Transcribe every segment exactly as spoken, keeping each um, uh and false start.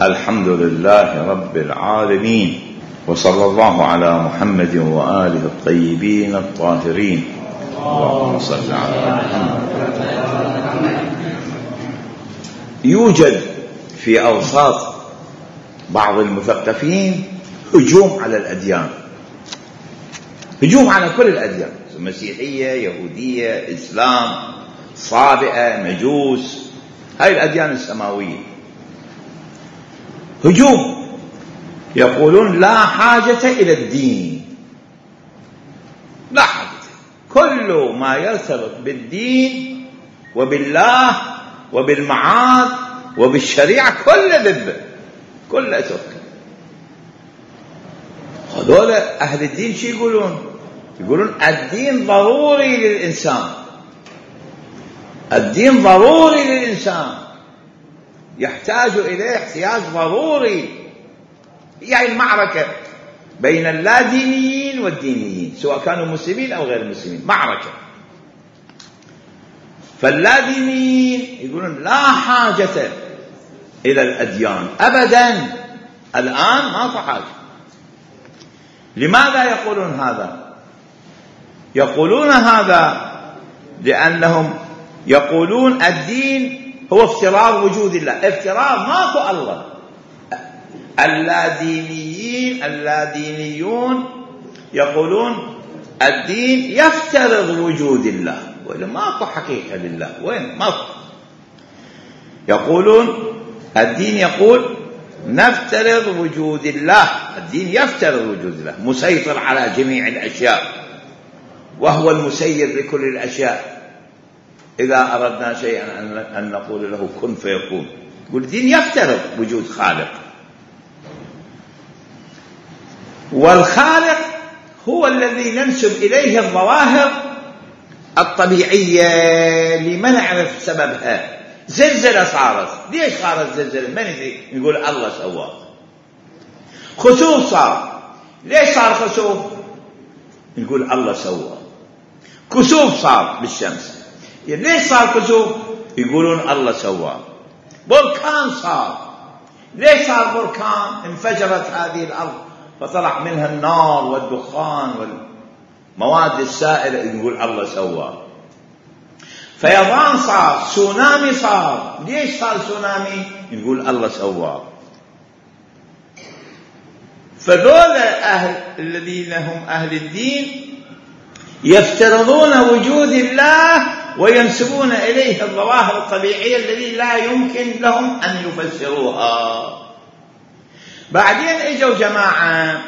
الحمد لله رب العالمين، وصلى الله على محمد وآله الطيبين الطاهرين. اللهم صل على محمد. يوجد في أوساط بعض المثقفين هجوم على الأديان، هجوم على كل الأديان، مسيحية، يهودية، إسلام، صابئة، مجوس، هاي الأديان السماوية. هجوم، يقولون لا حاجة إلى الدين، لا حاجة، كل ما يرتبط بالدين وبالله وبالمعاد وبالشريعة كل ذبة، كل أتوكل. هذول أهل الدين شو يقولون؟ يقولون الدين ضروري للإنسان، الدين ضروري للإنسان، يحتاج إليه احتياج ضروري. يعني المعركة بين اللادينيين والدينيين، سواء كانوا مسلمين أو غير مسلمين، معركة. فاللادينيين يقولون لا حاجة إلى الأديان أبدا، الآن ما في حاجة. لماذا يقولون هذا؟ يقولون هذا لأنهم يقولون الدين هو افتراض وجود الله، افتراض ماكو الله. اللادينيين اللادينيون يقولون الدين يفترض وجود الله، ولا ماكو حقيقة لله، وين ماكو. يقولون الدين يقول نفترض وجود الله، الدين يفترض وجود الله، مسيطر على جميع الأشياء، وهو المسير لكل الأشياء. إذا أردنا شيئا أن نقول له كن فيكون، يقول الدين يفترض وجود خالق، والخالق هو الذي ننسب إليه الظواهر الطبيعية لما نعرف سببها. زلزلة صارت، ليش صارت زلزلة؟ من يدري؟ يقول الله سواه. خسوف صار، ليش صار خسوف؟ يقول الله سواه. كسوف صار بالشمس، ليش صار كسوف؟ يقولون الله سواه. بركان صار، ليش صار بركان؟ انفجرت هذه الأرض فطلع منها النار والدخان والمواد السائلة، يقول الله سواه. فيضان صار، سونامي صار، ليش صار سونامي؟ يقول الله سواه. فذول أهل الذين هم أهل الدين يفترضون وجود الله وينسبون إليه الظواهر الطبيعية التي لا يمكن لهم أن يفسروها. بعدين اجوا جماعة،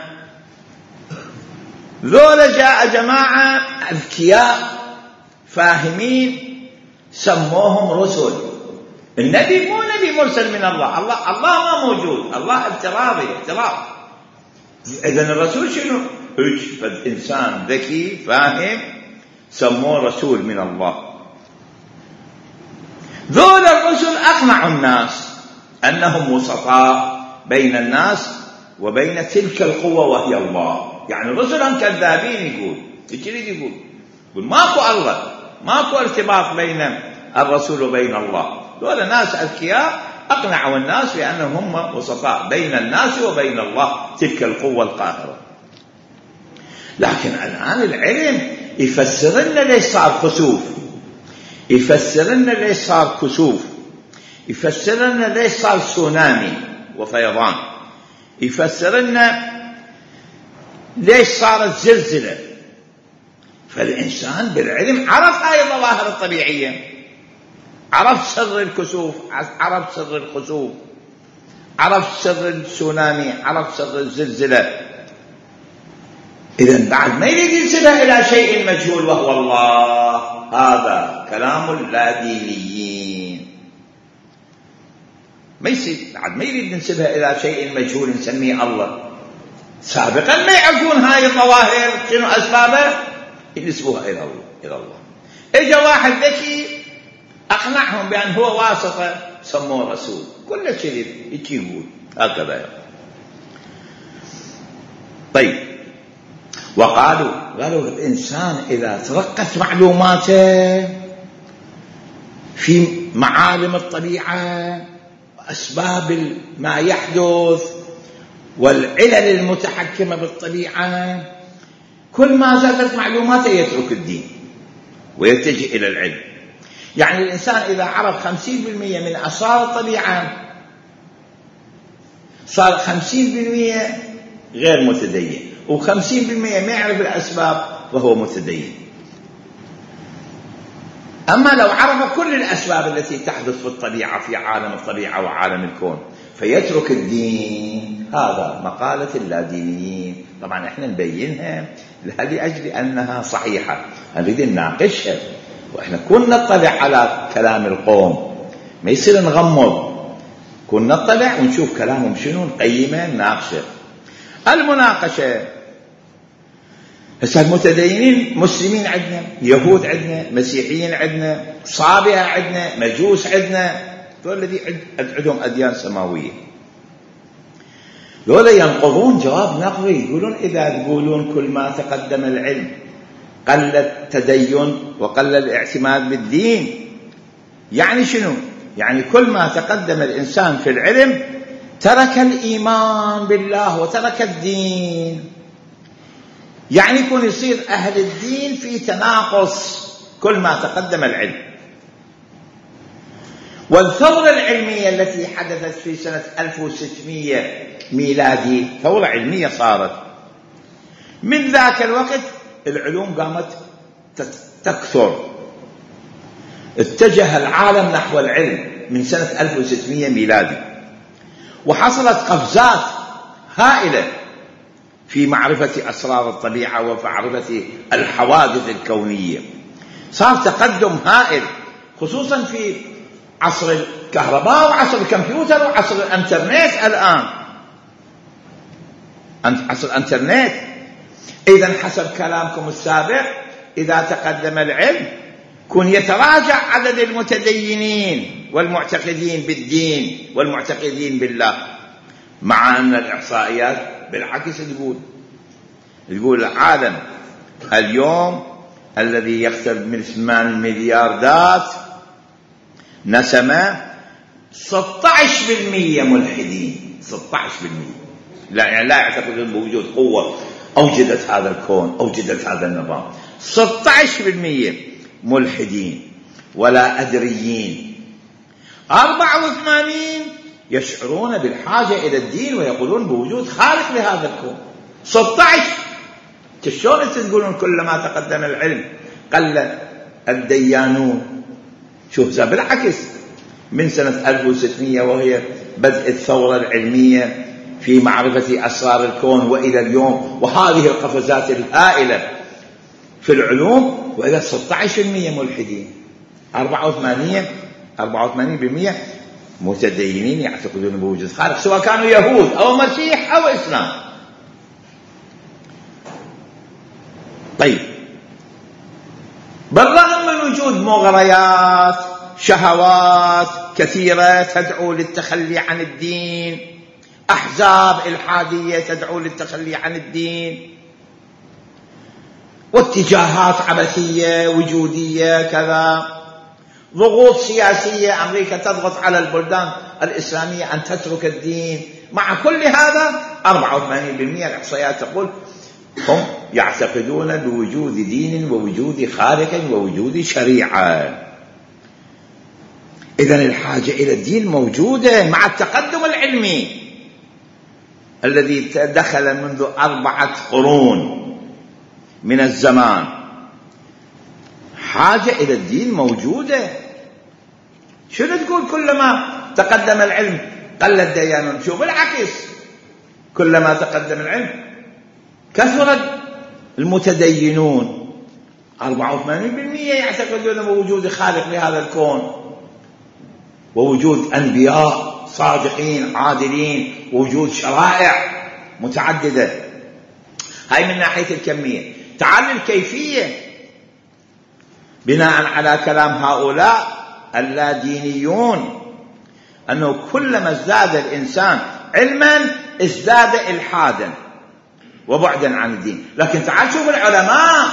ذولا جاء جماعة أذكياء فاهمين سموهم رسل. النبي مو نبي مرسل من الله، الله الله ما موجود، الله افتراضي، افتراض. إذن الرسول شنو؟ اجفد إنسان ذكي فاهم سموه رسول من الله. ذول الرسل أقنعوا الناس أنهم وسطاء بين الناس وبين تلك القوة وهي الله. يعني رسلهم كذابين، يقول ايش يريد يقول؟ يقول ماكو الله، ماكو ارتباط بين الرسول وبين الله. ذول ناس أذكياء أقنعوا الناس بأنهم هم وسطاء بين الناس وبين الله، تلك القوة القاهرة. لكن الآن العلم يفسر لنا ليش صار خسوف، يفسر لنا ليش صار كسوف، يفسر لنا ليش صار سونامي وفيضان، يفسر لنا ليش صارت زلزلة. فالإنسان بالعلم عرف هاي الظواهر الطبيعية، عرف سر الكسوف، عرف سر الخسوف، عرف سر السونامي، عرف سر الزلزلة. إذن بعد ما يريد ينسبها إلى شيء مجهول وهو الله، هذا كلام اللادينيين. ما يصير بعد ما يريد ننسبها إلى شيء مجهول نسميه الله. سابقا ما يعرفون هاي الظواهر شنو أسبابها، ينسبوها إلى الله إلى الله. إجا واحد ذكي أقنعهم بأن هو واسطة سموه رسول. كل شيء يقول هكذا يعني. طيب، وقالوا قالوا الإنسان إذا ترقت معلوماته في معالم الطبيعة وأسباب ما يحدث والعلل المتحكمة بالطبيعة، كل ما زادت معلوماته يترك الدين ويتجه إلى العلم. يعني الإنسان إذا عرف خمسين بالمئة من أسرار الطبيعة صار خمسين بالمئة غير متدين، وخمسين بالمئة ما يعرف الأسباب وهو متدين. أما لو عرف كل الأسباب التي تحدث في الطبيعة في عالم الطبيعة وعالم الكون فيترك الدين، هذا مقالة اللادينيين. طبعا احنا نبينها لأجل أنها صحيحة، نريد نناقشها، وإحنا كنا نطلع على كلام القوم، ما يصير نغمض، كنا نطلع ونشوف كلامهم شنو، نقيمه نناقشه. المناقشة هسه المتدينين مسلمين عندنا، يهود عندنا، مسيحيين عندنا، صابئة عندنا، مجوس عندنا، دول الذي عندهم أديان سماوية. دول ينقضون جواب نقضي، يقولون إذا تقولون كل ما تقدم العلم قل التدين وقل الاعتماد بالدين، يعني شنو؟ يعني كل ما تقدم الإنسان في العلم ترك الإيمان بالله وترك الدين، يعني يكون يصير أهل الدين في تناقص كل ما تقدم العلم. والثورة العلمية التي حدثت في سنة ألف وستمئة ميلادي ثورة علمية صارت، من ذاك الوقت العلوم قامت تكثر، اتجه العالم نحو العلم من سنة ألف وستمئة ميلادي، وحصلت قفزات هائلة في معرفة أسرار الطبيعة وفي معرفة الحوادث الكونية. صار تقدم هائل، خصوصا في عصر الكهرباء وعصر الكمبيوتر وعصر الانترنت. الآن عصر الانترنت، إذن حسب كلامكم السابق إذا تقدم العلم كن يتراجع عدد المتدينين والمعتقدين بالدين والمعتقدين بالله، مع أن الإحصائيات بالعكس تقول تقول العالم اليوم الذي يقترب من ثمان ملياردات نسمة ستة عشر بالمئة ملحدين، ستة عشر بالمئة لا يعني لا يعتقدون بوجود قوة أوجدت هذا الكون أوجدت هذا النظام. ستة عشر بالمئة ملحدين ولا أدريين. أربعة وثمانين يشعرون بالحاجة إلى الدين ويقولون بوجود خالق لهذا الكون. ستة عشر شلون تقولون كلما تقدم العلم قل الديانون؟ شوف ذا بالعكس، من سنة ألف وستمئة وهي بدء الثورة العلمية في معرفة أسرار الكون وإلى اليوم، وهذه القفزات الهائلة في العلوم، وإلى ستة عشر بالمئة ملحدين، أربعة وثمانين بالمئة متدينين يعتقدون بوجود خالق، سواء كانوا يهود أو مسيح أو إسلام. طيب، بالرغم من وجود مغريات شهوات كثيرة تدعو للتخلي عن الدين، أحزاب إلحادية تدعو للتخلي عن الدين، واتجاهات عبثية وجودية كذا، ضغوط سياسية، أمريكا تضغط على البلدان الإسلامية أن تترك الدين، مع كل هذا أربعة وثمانين بالمئة الإحصائيات تقول هم يعتقدون بوجود دين ووجود خالق ووجود شريعة. إذن الحاجة إلى الدين موجودة مع التقدم العلمي الذي دخل منذ أربعة قرون من الزمان. حاجة إلى الدين موجودة. شنو تقول كلما تقدم العلم قل الديانون؟ شوف بالعكس، كلما تقدم العلم كثر المتدينون. أربعة وثمانين بالمئة يعتقدون بوجود خالق لهذا الكون ووجود أنبياء صادقين عادلين ووجود شرائع متعددة. هاي من ناحية الكمية. تعال الكيفية. بناء على كلام هؤلاء اللادينيون أنه كلما ازداد الإنسان علما ازداد إلحادا وبعدا عن الدين. لكن تعال شوف العلماء،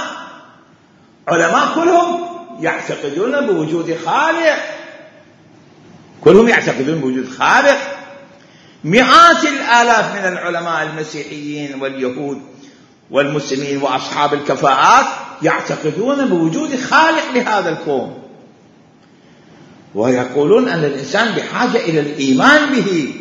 علماء كلهم يعتقدون بوجود خالق كلهم يعتقدون بوجود خالق. مئات الآلاف من العلماء المسيحيين واليهود والمسلمين وأصحاب الكفاءات يعتقدون بوجود خالق لهذا الكون، ويقولون أن الإنسان بحاجة إلى الإيمان به.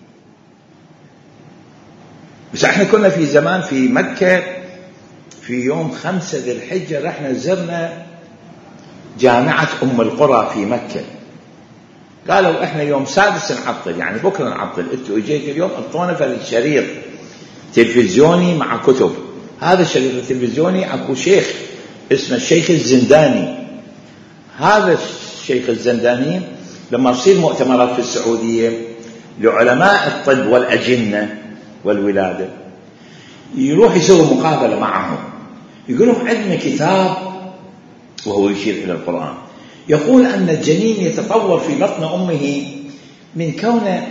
بس احنا كنا في زمان في مكة في يوم خمسة ذي الحجة رحنا زرنا جامعة أم القرى في مكة. قالوا احنا يوم سادس نعطل، يعني بكرة نعطل، انتوا اجيت اليوم اعطونا في الشريط تلفزيوني مع كتب. هذا الشريط التلفزيوني اكو شيخ اسمه الشيخ الزنداني. هذا الشيخ الزنداني لما تصير مؤتمرات في السعودية لعلماء الطب والأجنة والولادة يروح يسوي مقابلة معهم، يقول لهم عندنا كتاب، وهو يشير إلى القرآن، يقول أن الجنين يتطور في بطن أمه من كونه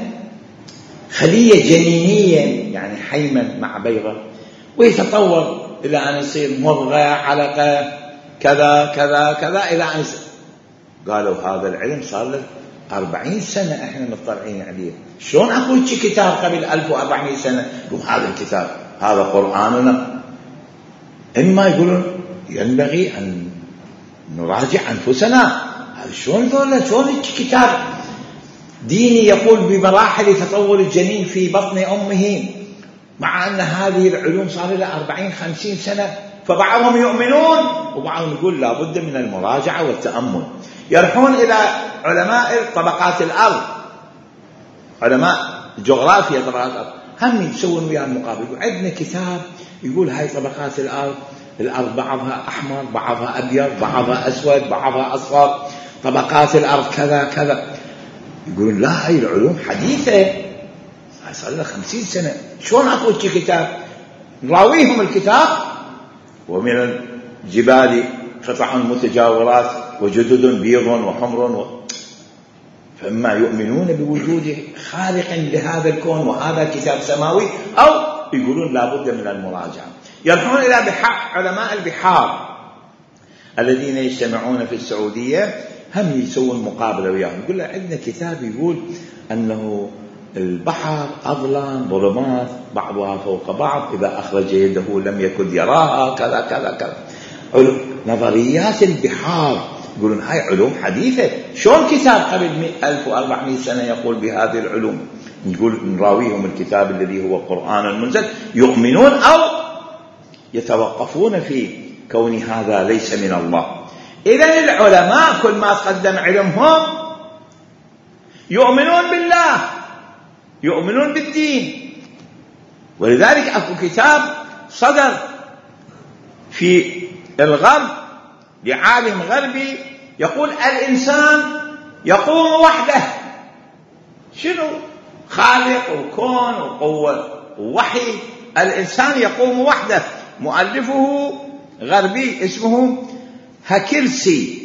خلية جنينية يعني حيمن مع بيضة، ويتطور إلى أن يصير مضغة علقة كذا كذا كذا إلى أن يصير. قالوا هذا العلم صار له أربعين سنة إحنا مطلعين عليه، شلون أقول شي كتاب قبل ألف وأربعمائة سنة؟ يقول هذا الكتاب هذا قرآننا. إما يقولون ينبغي أن نراجع أنفسنا، شلون ذولا شلون كتاب ديني يقول بمراحل تطور الجنين في بطن أمه، مع أن هذه العلوم صار لها أربعين خمسين سنة. فبعضهم يؤمنون وبعضهم يقول لا بد من المراجعة والتأمل. يروحون إلى علماء طبقات الأرض، علماء جغرافيا طبقات الأرض، هم يسوون وياه المقابل، يقول عندنا كتاب يقول هاي طبقات الأرض، الأرض بعضها أحمر بعضها أبيض بعضها أسود بعضها أصفر، طبقات الأرض كذا كذا. يقولون لا هاي العلوم حديثة صار لها خمسين سنة، شلون أقول شي كتاب؟ نراويهم الكتاب، ومن الجبال قطع متجاورات وجدد بيض وحمر و... فإما يؤمنون بوجود خالق لهذا الكون وهذا كتاب سماوي، أو يقولون لا بد من المراجعة. يروحون إلى بحار، علماء البحار الذين يجتمعون في السعودية هم يسوون مقابلة وياهم، يقول له عندنا كتاب يقول أنه البحر أظلام ظلمات بعضها فوق بعض، إذا أخرج يده لم يكن يراها كذا كذا كذا. نظريات البحار يقولون هاي علوم حديثة، شلون كتاب قبل ألف وأربعمائة سنة يقول بهذه العلوم؟ يقول نراويهم الكتاب الذي هو قرآن المنزل، يؤمنون أو يتوقفون في كون هذا ليس من الله. إذن العلماء كل ما تقدم علمهم يؤمنون بالله، يؤمنون بالدين. ولذلك أكو كتاب صدر في الغرب لعالم غربي يقول الإنسان يقوم وحده. شنو؟ خالق وكون وقوة ووحي، الإنسان يقوم وحده. مؤلفه غربي اسمه هاكيرسي،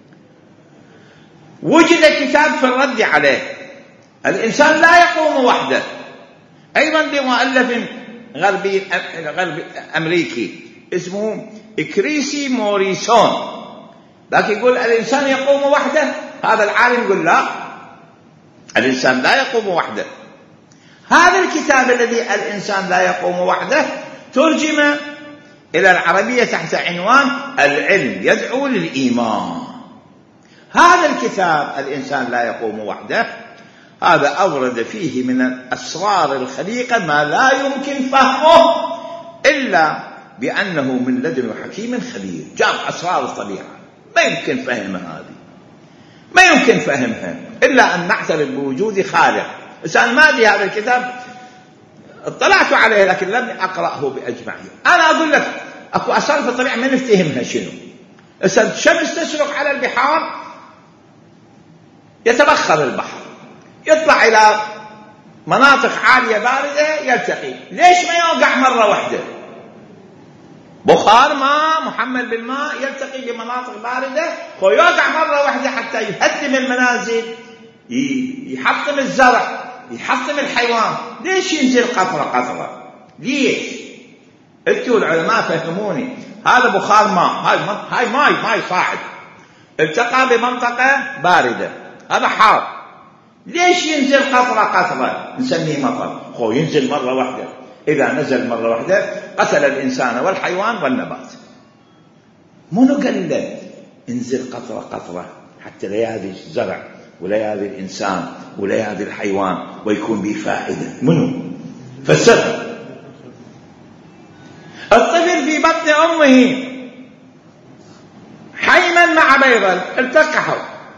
وجد كتاب في الرد عليه، الإنسان لا يقوم وحده. أيضا لمؤلف غربي غربي أمريكي اسمه إكريسي موريسون، لكن يقول الإنسان يقوم وحده. هذا العالم يقول لا، الإنسان لا يقوم وحده. هذا الكتاب الذي الإنسان لا يقوم وحده ترجم إلى العربية تحت عنوان العلم يدعو للإيمان. هذا الكتاب الإنسان لا يقوم وحده هذا أورد فيه من أسرار الخليقة ما لا يمكن فهمه إلا بأنه من لدن حكيم خبير، جاب أسرار الطبيعة ما يمكن فهمها، هذه ما يمكن فهمها إلا أن نعترف بوجود خالق. إنسان ما لي هذا الكتاب اطلعت عليه لكن لم أقرأه بأجمعه. أنا أقول لك أكو أسرار في الطبيعة ما نفتهمها. شنو؟ الشمس تشرق على البحار، يتبخر البحر، يطلع إلى مناطق عالية باردة يلتقي، ليش ما يوقع مرة واحدة؟ بخار ماء محمل بالماء يلتقي بمناطق باردة ويوقع مرة واحدة حتى يهدم المنازل، يحطم الزرع، يحطم الحيوان. ليش ينزل قطرة قطرة؟ ليش؟ انتوا العلماء فهموني. هذا بخار ماء، هاي هاي ماي ماي صاعد، التقى بمنطقة باردة، هذا حار، ليش ينزل قطرة قطرة نسميه مطر؟ هو ينزل مرة واحدة، إذا نزل مرة واحدة قتل الإنسان والحيوان والنبات. منو قال له انزل قطرة قطرة حتى لا يأذي الزرع ولا يأذي الإنسان ولا يأذي الحيوان ويكون به فائدة؟ منو فسرها؟ الطفل في بطن أمه حيما مع بيضة التقحوا،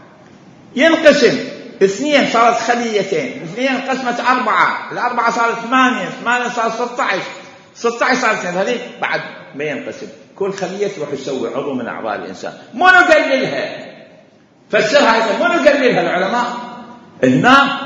ينقسم اثنين صارت خليتين، اثنين انقسمت أربعة، الأربعة صارت ثمانية، ثمانية صارت ستة عشر، ستة عشر صارت اثنين، هذه بعد ما ينقسم كل خلية تروح تسوي عضو من أعضاء الإنسان. منو قللها؟ فسرها هذا، منو قللها؟ العلماء هنا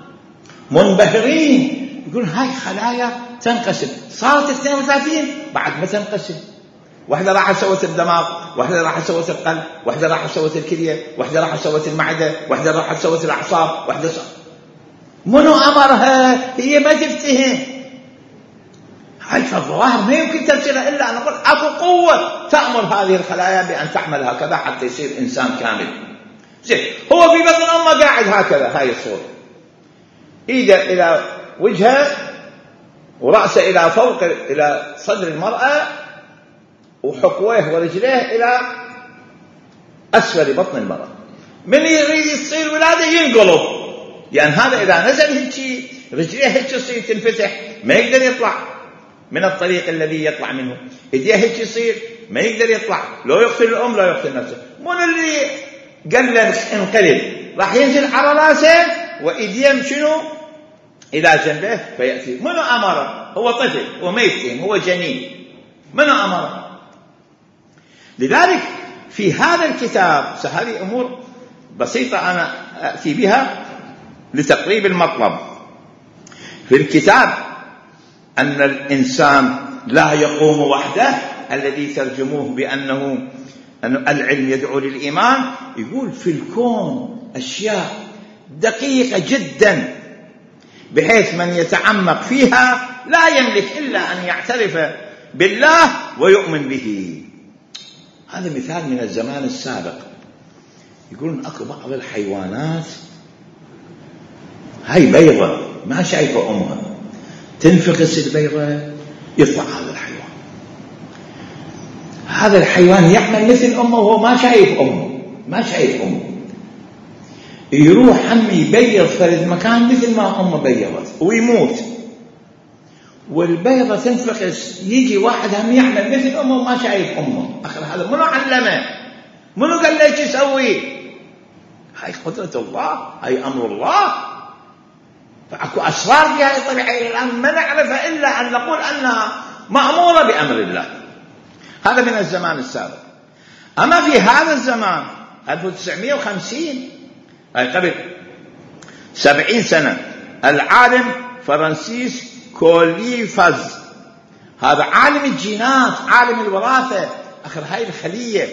منبهرين، يقول هاي خلايا تنقسم، صارت اثنين وثلاثين بعد ما تنقسم، واحدة راح سوت الدماغ، واحدة راح سوت القلب، واحدة راح سوت الكلية، واحدة راح سوت المعدة، واحدة راح سوت الأعصاب، واحدة صار. منو أمرها؟ هي ما تفتهم. هاي فالظواهر ما يمكن تفسيرها إلا أن نقول أكو قوة تأمر هذه الخلايا بأن تعمل هكذا حتى يصير إنسان كامل. زين، هو في بطن أمه قاعد هكذا، هاي الصورة، إيده إلى وجهه ورأسه إلى فوق إلى صدر المرأة وحقويه ورجليه إلى أسفل بطن المرأة. من يريد يصير ولادة ينقلب، لأن هذا إذا نزل هيك رجليه هيك يصير تنفتح ما يقدر يطلع من الطريق الذي يطلع منه، إيديه هيك يصير ما يقدر يطلع، لو يقتل الأم لا يقتل نفسه. من اللي قال له انقلب؟ راح ينزل على راسه وإيديه شنو إلى جنبه فيأتي. منو أمره؟ هو طفل، هو ما يفتهم، هو جنين، منو أمره؟ لذلك في هذا الكتاب، هذه أمور بسيطة أنا أتي بها لتقريب المطلب. في الكتاب أن الإنسان لا يقوم وحده، الذي ترجموه بأنه أن العلم يدعو للإيمان، يقول في الكون أشياء دقيقة جدا بحيث من يتعمق فيها لا يملك إلا أن يعترف بالله ويؤمن به. هذا مثال من الزمان السابق. يقولون أكو بعض الحيوانات هاي بيضة ما شايفة أمها، تنفقس البيضة يطلع هذا الحيوان. هذا الحيوان يعمل مثل أمه وهو ما شايف أمه، ما شايف أمه، يروح هم يبيض فرد مكان مثل ما أمه بيضت ويموت، والبيضة تنفقس، يجي واحد هم يعمل مثل أمه وما شايف أمه. أخر هذا منو علمه؟ منو قال له ايش يسوي؟ هاي قدرة الله، هاي أمر الله. فأكو أسرار في هذه الطبيعة الآن ما نعرفها إلا أن نقول أنها مأمورة بأمر الله. هذا من الزمان السابق. أما في هذا الزمان ألف وتسعمائة وخمسين، أي قبل سبعين سنة، العالم فرانسيس كوليفاز، هذا عالم الجينات، عالم الوراثة، آخر هاي الخلية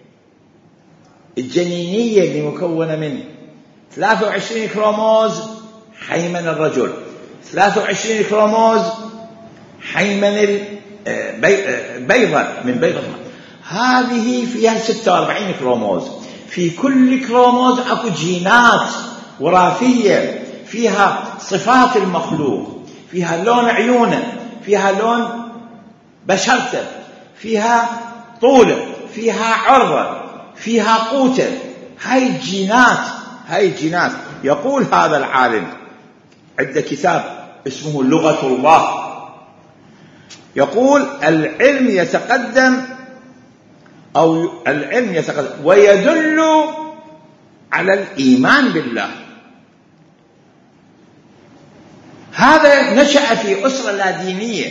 الجنينية اللي مكونة من ثلاثة وعشرين كروموز حيمن الرجل، ثلاثة وعشرين كروموز حيمن البيضة من بيضة، هذه فيها ستة وأربعين كروموز. في كل كروموز أكو جينات وراثية، فيها صفات المخلوق، فيها لون عيونه، فيها لون بشرته، فيها طوله، فيها عرضه، فيها قوته. هاي الجينات، هاي الجينات. يقول هذا العالم عند كتاب اسمه لغة الله، يقول العلم يتقدم أو العلم يتقدم ويدل على الإيمان بالله. هذا نشأ في أسرة لا دينية،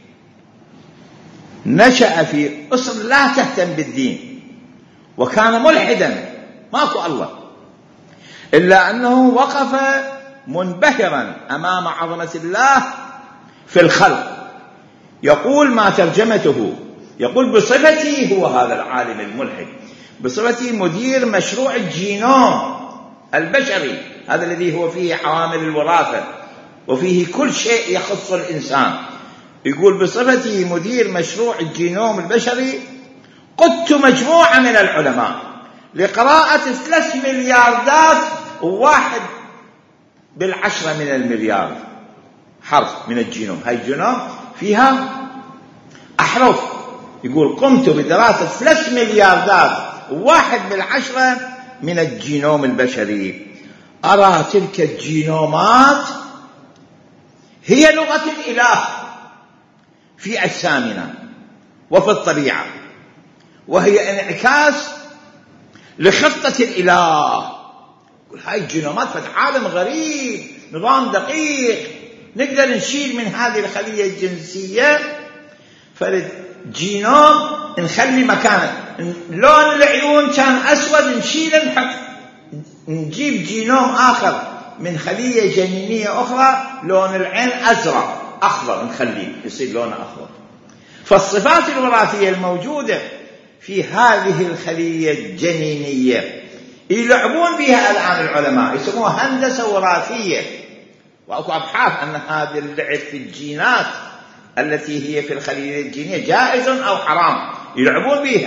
نشأ في أسرة لا تهتم بالدين، وكان ملحدا ماكو الله، إلا أنه وقف منبهرا أمام عظمة الله في الخلق. يقول ما ترجمته، يقول بصفتي، هو هذا العالم الملحد، بصفتي مدير مشروع الجينوم البشري، هذا الذي هو فيه عوامل الوراثة وفيه كل شيء يخص الإنسان. يقول بصفتي مدير مشروع الجينوم البشري قدت مجموعة من العلماء لقراءة ثلاث ملياردات وواحد بالعشرة من المليار حرف من الجينوم. هاي الجينوم فيها أحرف. يقول قمت بدراسة ثلاث ملياردات واحد بالعشرة من الجينوم البشري. أرى تلك الجينومات هي لغة الإله في أجسامنا وفي الطبيعة، وهي انعكاس لخطة الإله. يقول هاي الجينومات في عالم غريب، نظام دقيق، نقدر نشيل من هذه الخلية الجنسية فرد جينوم نخلي مكانه. لون العيون كان أسود، نشيله نحط نجيب جينوم آخر من خلية جنينية أخرى لون العين أزرق أخضر، نخليه يصير لونه أخضر. فالصفات الوراثية الموجودة في هذه الخلية الجنينية يلعبون بها الآن العلماء، يسموها هندسة وراثية، وأكو أبحاث أن هذا اللعب في الجينات التي هي في الخلية الجينية جائز أو حرام، يلعبون بها.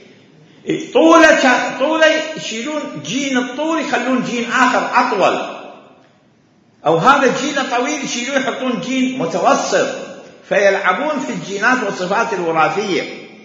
طولة طولة يشيلون جين الطول يخلون جين آخر أطول، أو هذا الجين طويل يشيلون يحطون جين متوسط، فيلعبون في الجينات والصفات الوراثية.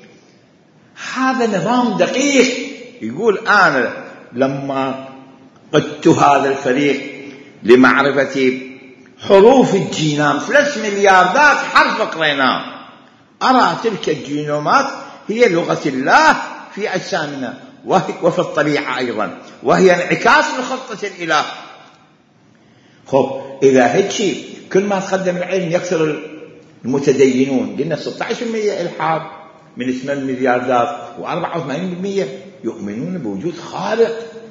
هذا نظام دقيق. يقول أنا لما قدت هذا الفريق لمعرفة حروف الجينام ثلاث ملياردات حرف قريناه، أرى تلك الجينومات هي لغة الله في أجسامنا وفي الطبيعة أيضا، وهي انعكاس لخطة الإله. خب إذا هيك شيء كل ما تقدم العلم يكثر المتدينون. قلنا ستة عشر بالمئة إلحاد من ثمانية ملياردات، وأربعة وثمانين بالمئة يؤمنون بوجود خالق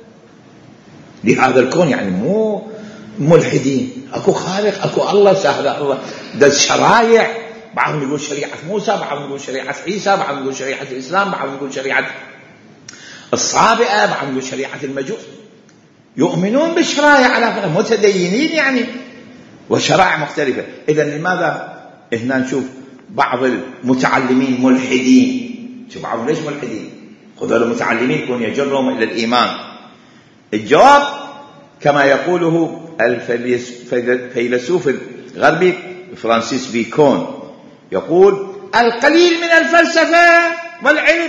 لهذا الكون، يعني مو ملحدين، أكو خالق، أكو الله سهل الله. ده الشرائع، بعضهم يقول شريعة موسى، بعضهم يقول شريعة عيسى، بعضهم يقول شريعة الإسلام، بعضهم يقول شريعة الصابئة، بعضهم يقول شريعة المجوس. يؤمنون بالشرائع على فكرة، متدينين يعني، وشرائع مختلفة. إذن لماذا هنا نشوف بعض المتعلمين ملحدين؟ شوف بعضهم ليش ملحدين؟ خذوا المتعلمين يكون يجرهم إلى الإيمان. الجواب كما يقوله الفيلسوف الغربي فرانسيس بيكون، يقول القليل من الفلسفة والعلم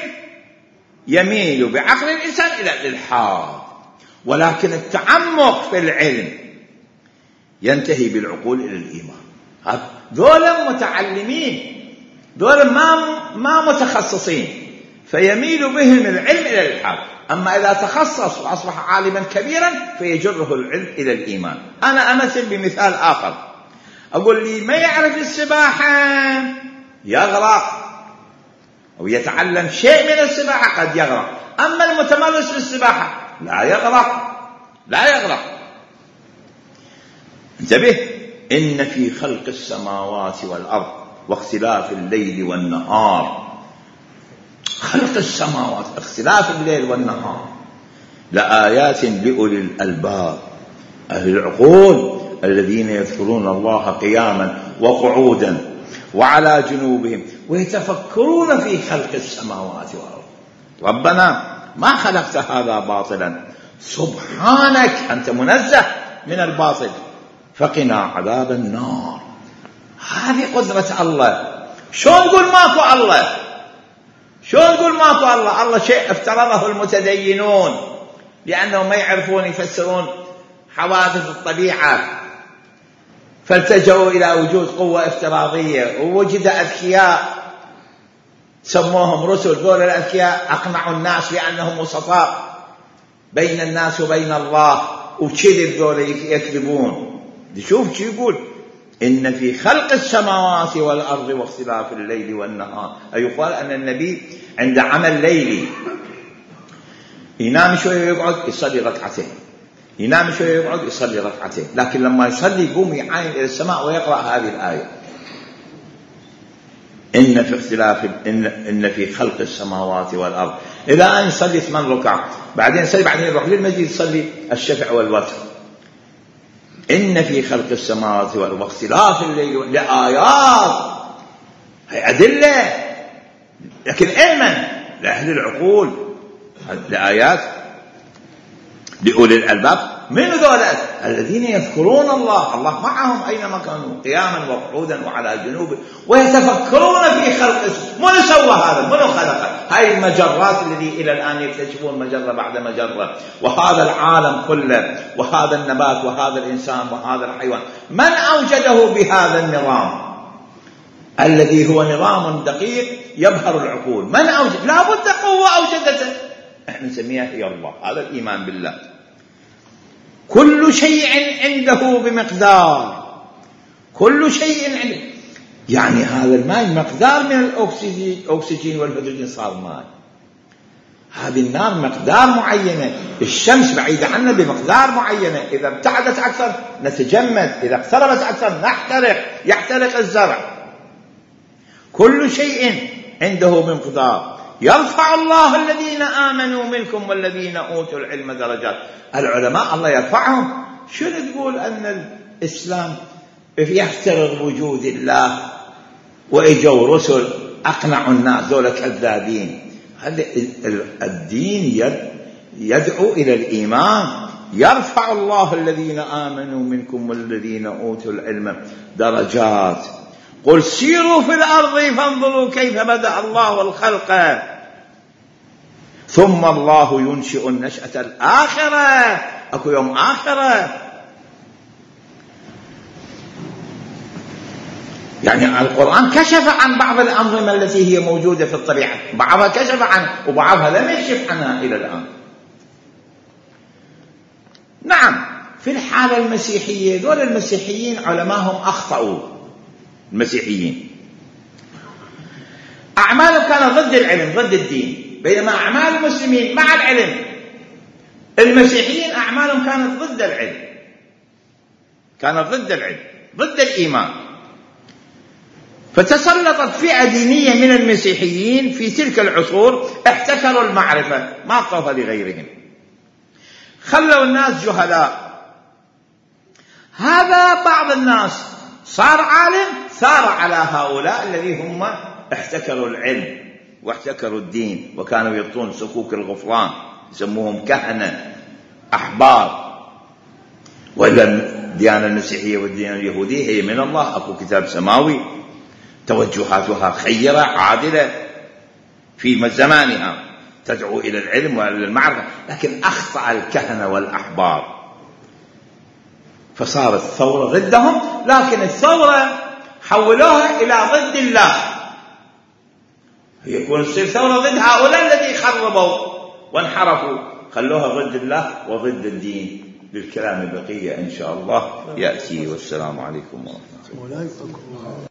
يميل بعقل الإنسان إلى الإلحاد، ولكن التعمق في العلم ينتهي بالعقول إلى الإيمان. دول متعلمين، دول ما ما متخصصين، فيميل بهم العلم إلى الإلحاد. أما إذا تخصص وأصبح عالما كبيرا فيجره العلم إلى الإيمان. أنا أمثل بمثال آخر، أقول لي ما يعرف السباحة يغرق، أو يتعلم شيء من السباحة قد يغرق، أما المتمرس في السباحة لا يغرق، لا يغرق. انتبه، إن في خلق السماوات والأرض واختلاف الليل والنهار، خلق السماوات، اختلاف الليل والنهار، لآيات لأولي الألباب، أهل العقول الذين يذكرون الله قياما وقعودا وعلى جنوبهم ويتفكرون في خلق السماوات والأرض. ربنا ما خلقت هذا باطلا، سبحانك أنت منزه من الباطل، فقنا عذاب النار. هذه قدرة الله. شو نقول ماكو الله؟ شو نقول ماكو الله؟ الله شيء افترضه المتدينون لأنهم ما يعرفون يفسرون حوادث الطبيعة، فالتجوا إلى وجود قوة افتراضية، ووجد أذكياء سموهم رسل. دول الأذكياء أقنعوا الناس لأنهم وسطاء بين الناس وبين الله، وكذب دول يكذبون. شوف شو يقول، إن في خلق السماوات والأرض واختلاف الليل والنهار. أي يقال أن النبي عند عمل ليلي ينام شوية يقعد يصلي ركعتين، ينام شوية يقعد يصلي ركعتين، لكن لما يصلي يقوم يعاين إلى السماء ويقرأ هذه الآية، إن في اختلاف إن, إن في خلق السماوات والأرض، إلى أن يصلي ثمان ركع، بعدين يصلي، بعدين يروح للمسجد يصلي الشفع والوتر. إن في خلق السماوات والأرض واختلاف الليل لآيات، هي أدلة، لكن علما لأهل العقول، لآيات لأولي الألباب من ذولا الذين يذكرون الله، الله معهم أينما كانوا قياما وقعودا وعلى جنوب ويتفكرون في خلق. من سوى هذا؟ من خلق هاي المجرات التي إلى الآن يكتشفون مجرة بعد مجرة، وهذا العالم كله وهذا النبات وهذا الإنسان وهذا الحيوان؟ من أوجده بهذا النظام الذي هو نظام دقيق يبهر العقول؟ من أوجد؟ لا بد قوة أوجدته، احنا نسميها هي الله. هذا الإيمان بالله. كل شيء عنده بمقدار، كل شيء عنده. يعني هذا الماء مقدار من الأكسجين الأكسجين والهيدروجين صار ماء. هذه النار مقدار معينة، الشمس بعيدة عنا بمقدار معينة، إذا ابتعدت أكثر نتجمد، إذا اقتربت أكثر نحترق، يحترق الزرع. كل شيء عنده بمقدار. يرفع الله الذين آمنوا منكم والذين أوتوا العلم درجات. العلماء الله يرفعهم. شنو تقول أن الإسلام يفترض وجود الله وإجوا رسل أقنعوا الناس ذولا كذابين؟ الدين يدعو إلى الإيمان. يرفع الله الذين آمنوا منكم والذين أوتوا العلم درجات. قل سيروا في الأرض فانظروا كيف بدأ الله الخلق ثم الله ينشئ النشأة الآخرة. أكو يوم آخرة. يعني القرآن كشف عن بعض الأنظمة التي هي موجودة في الطبيعة، بعضها كشف عنها وبعضها لم يكشف عنها إلى الآن. نعم في الحالة المسيحية دول المسيحيين علماءهم أخطأوا. المسيحيين أعمالهم كانت ضد العلم ضد الدين، بينما أعمال المسلمين مع العلم. المسيحيين أعمالهم كانت ضد العلم، كانت ضد العلم ضد الإيمان. فتسلطت فئة دينية من المسيحيين في تلك العصور احتكروا المعرفة ما طوف لغيرهم، خلوا الناس جهلاء. هذا بعض الناس صار عالم ثار على هؤلاء الذين هم احتكروا العلم واحتكروا الدين وكانوا يعطون صكوك الغفران، يسموهم كهنة أحبار. وإلا الديانة المسيحية والديانة اليهودية هي من الله، أكو كتاب سماوي توجهاتها خيرة عادلة في زمانها تدعو إلى العلم وإلى المعرفة، لكن أخطأ الكهنة والأحبار فصارت ثورة ضدهم. لكن الثورة حولوها إلى ضد الله، يكون تصير ثورة ضد هؤلاء الذين خربوا وانحرفوا، خلوها ضد الله وضد الدين. للكلام بقية إن شاء الله يأتي. والسلام عليكم ورحمة الله.